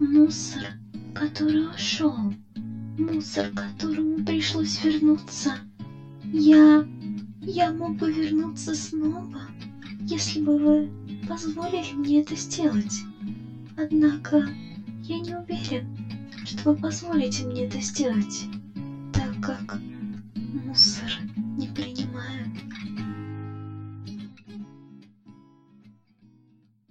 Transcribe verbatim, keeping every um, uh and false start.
Мусор, который ушел. Мусор, которому пришлось вернуться. Я... я мог бы вернуться снова, если бы вы позволили мне это сделать. Однако я не уверен, что вы позволите мне это сделать.